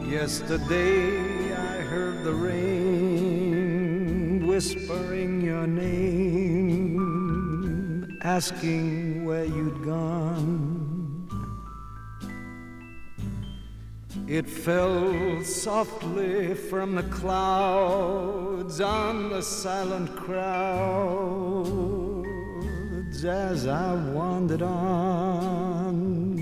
Yesterday I heard the rain whispering your name, asking where you'd gone. It fell softly from the clouds on the silent crowds as I wandered on.